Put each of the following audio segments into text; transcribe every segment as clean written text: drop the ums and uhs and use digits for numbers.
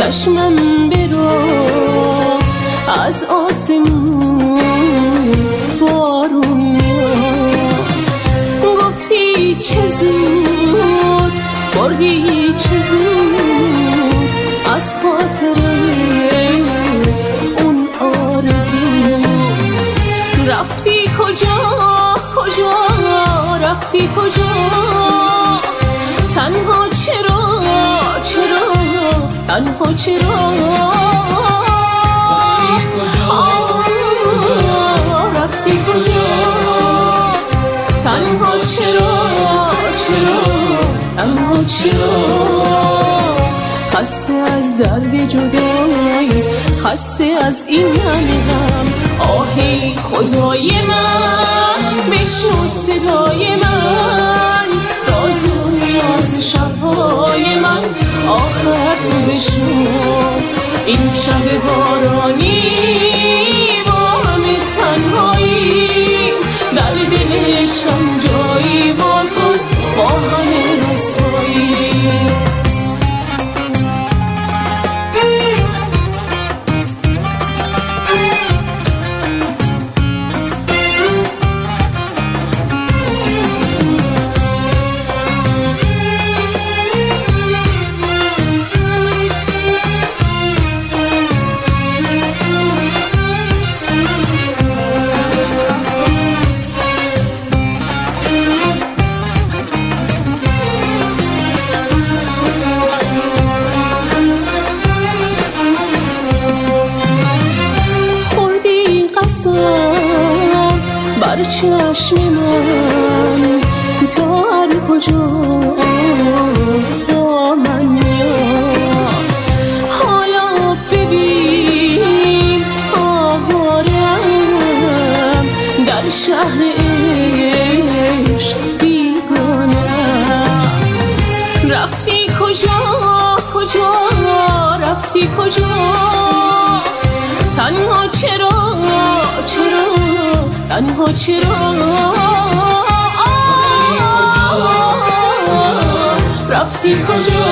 چشمم برو از آسمون بارون میاد. گفتی چه زود بردی چه زود از خاطرت اون آرزو. رفتی کجا کجا رفتی کجا تنها چرا چرا تنها چرا رفتی کجا تنها چرا چرا تنها چرا. خسته از درد جدایی خسته از این همه غم. آهی خدای من بشنو صدای من راز و نیاز شبهای من آخر تو بشنو. این شب بارانی با همه تنهایی در دلشم جایی واکن با همه رسوایی. بر چشم من تا هر کجا با من میاد. حالا ببین آوارم در شهر عشق بیگانم. رفتی کجا کجا رفتی کجا تنها چرا چرا تنها چرا. رفتی کجا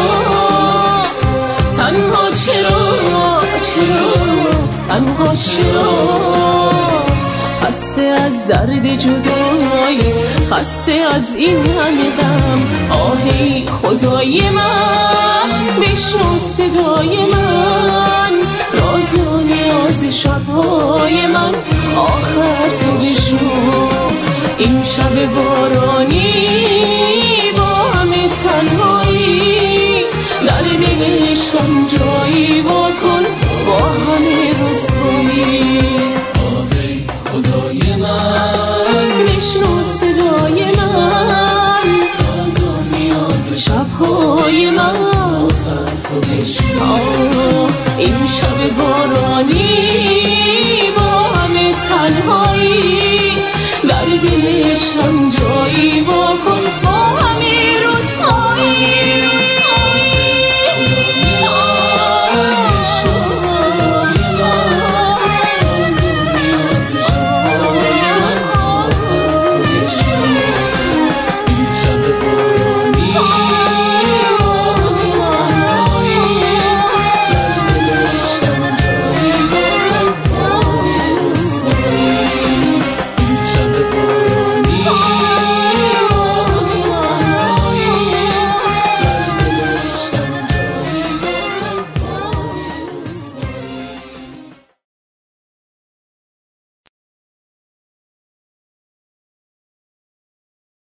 تنها چرا چرا تنها چرا. خسته از درد جدایی خسته از این همه غم. آهی خدای من بشنو صدای من راز و نیاز شبهای من آخر تو بشنو. این شب بارانی با همه تنهایی در دلشم جایی واکن با همه رسوایی. آهی خدای من بشنو صدای من راز و نیاز شبهای من آخر تو بشنو. این شب بارانی با همه تنهایی در دلشم